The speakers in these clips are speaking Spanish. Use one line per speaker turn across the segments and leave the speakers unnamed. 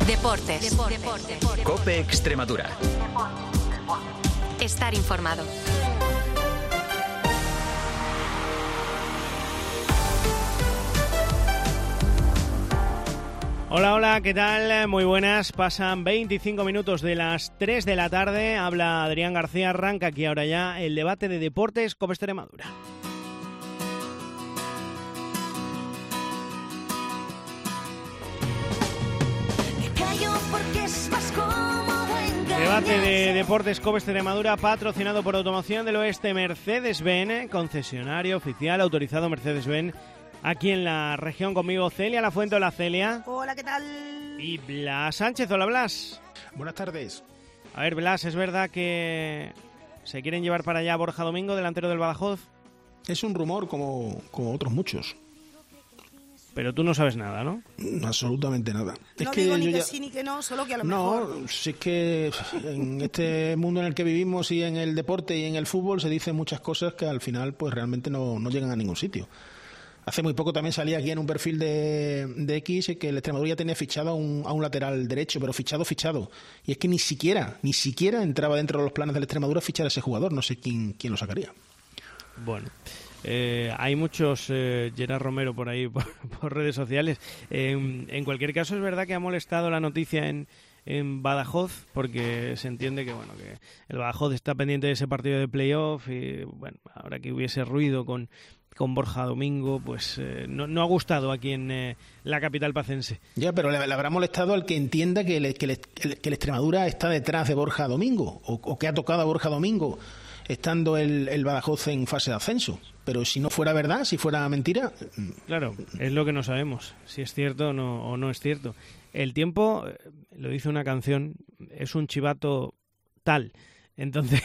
Deportes.
COPE Extremadura.
Estar informado.
Hola, hola, ¿qué tal? Muy buenas. Pasan 25 minutos de las 3 de la tarde. Habla Adrián García. Arranca aquí ahora ya el debate de deportes COPE Extremadura. Debate de deportes COPE Extremadura, patrocinado por Automoción del Oeste Mercedes-Benz, concesionario oficial autorizado Mercedes-Benz aquí en la región. Conmigo Celia Lafuente. Hola, Celia.
Hola, ¿qué tal?
Y Blas Sánchez. Hola, Blas.
Buenas tardes.
A ver, Blas, ¿es verdad que se quieren llevar para allá a Borja Domingo, delantero del Badajoz?
Es un rumor como otros muchos.
Pero tú no sabes nada, ¿no?
Absolutamente nada.
No digo ni que sí ni que no, solo que a lo mejor...
No, si es que en este mundo en el que vivimos y en el deporte y en el fútbol se dicen muchas cosas que al final pues realmente no llegan a ningún sitio. Hace muy poco también salía aquí en un perfil de X que el Extremadura ya tenía fichado a un lateral derecho, pero fichado. Y es que ni siquiera entraba dentro de los planes del Extremadura fichar a ese jugador. No sé quién lo sacaría.
Bueno, hay muchos Gerard Romero por ahí, por redes sociales. En cualquier caso, es verdad que ha molestado la noticia en Badajoz, porque se entiende que el Badajoz está pendiente de ese partido de playoff y bueno, ahora que hubiese ruido con Borja Domingo, pues no ha gustado aquí en la capital pacense.
Ya, pero le habrá molestado al que entienda que el Extremadura está detrás de Borja Domingo o que ha tocado a Borja Domingo estando el Badajoz en fase de ascenso. Pero si no fuera verdad, si fuera mentira...
Claro, es lo que no sabemos, si es cierto o no es cierto. El tiempo, lo dice una canción, es un chivato tal. Entonces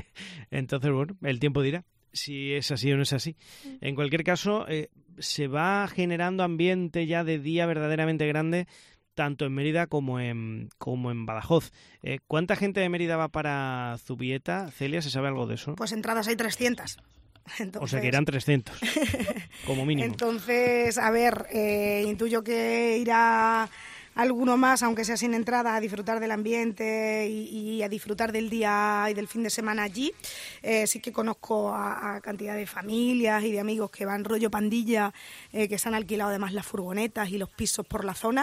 bueno, el tiempo dirá si es así o no es así. En cualquier caso, se va generando ambiente ya de día verdaderamente grande, tanto en Mérida como en Badajoz. ¿Cuánta gente de Mérida va para Zubieta? Celia, ¿se sabe algo de eso?
Pues entradas hay 300. Entonces...
O sea que eran 300, como mínimo.
Entonces, a ver, intuyo que irá alguno más, aunque sea sin entrada, a disfrutar del ambiente y a disfrutar del día y del fin de semana allí. Sí que conozco a cantidad de familias y de amigos que van rollo pandilla, que se han alquilado además las furgonetas y los pisos por la zona.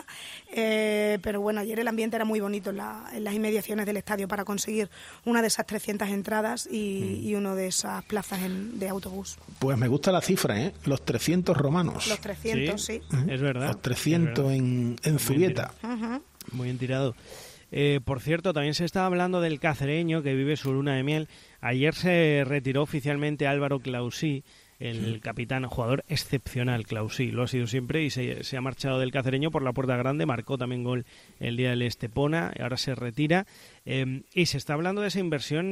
Pero bueno, ayer el ambiente era muy bonito en las inmediaciones del estadio para conseguir una de esas 300 entradas y una de esas plazas de autobús.
Pues me gusta la cifra, ¿eh? Los 300 romanos.
Los 300, sí.
Es verdad.
Los 300 en Zubieta.
Muy bien tirado. Por cierto, también se estaba hablando del cacereño que vive su luna de miel. Ayer se retiró oficialmente Álvaro Clausí, el capitán, jugador excepcional. Clausí lo ha sido siempre y se ha marchado del cacereño por la puerta grande. Marcó también gol el día del Estepona, ahora se retira. Y se está hablando de esa inversión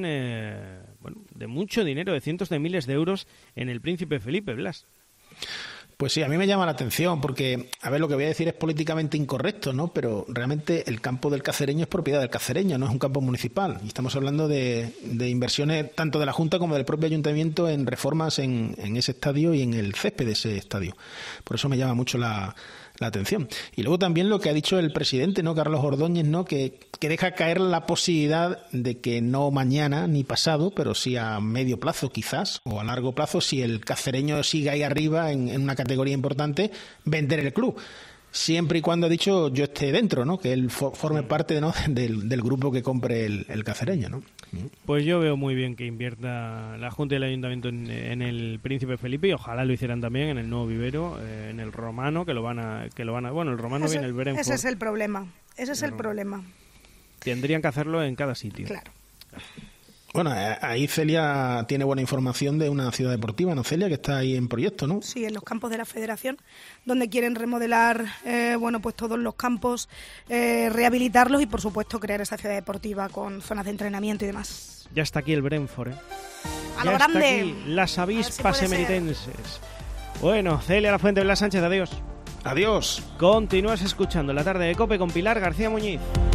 de mucho dinero, de cientos de miles de euros en el Príncipe Felipe, Blas.
Pues sí, a mí me llama la atención porque, a ver, lo que voy a decir es políticamente incorrecto, ¿no? Pero realmente el campo del Cacereño es propiedad del Cacereño, no es un campo municipal. Y estamos hablando de inversiones tanto de la Junta como del propio Ayuntamiento en reformas en ese estadio y en el césped de ese estadio. Por eso me llama mucho la atención. Y luego también lo que ha dicho el presidente, ¿no? Carlos Ordóñez, ¿no? Que deja caer la posibilidad de que no mañana ni pasado, pero sí a medio plazo quizás, o a largo plazo, si el Cacereño sigue ahí arriba en una categoría importante, vender el club. Siempre y cuando, ha dicho, yo esté dentro, ¿no? Que él forme parte, ¿no? del grupo que compre el Cacereño, ¿no?
Pues yo veo muy bien que invierta la Junta y el Ayuntamiento en el Príncipe Felipe y ojalá lo hicieran también en el nuevo vivero, en el Romano, que lo van a bueno, el Romano viene el Brentford.
Ese es el problema. Problema.
Tendrían que hacerlo en cada sitio.
Claro.
Bueno, ahí Celia tiene buena información de una ciudad deportiva, ¿no, Celia? Que está ahí en proyecto, ¿no?
Sí, en los campos de la Federación, donde quieren remodelar, pues todos los campos, rehabilitarlos y, por supuesto, crear esa ciudad deportiva con zonas de entrenamiento y demás.
Ya está aquí el Brentford, ¿eh?
¡A lo grande!
Está aquí las avispas emeritenses. Bueno, Celia Lafuente, Blas Sánchez, adiós.
Adiós.
Continúas escuchando La Tarde de COPE con Pilar García Muñiz.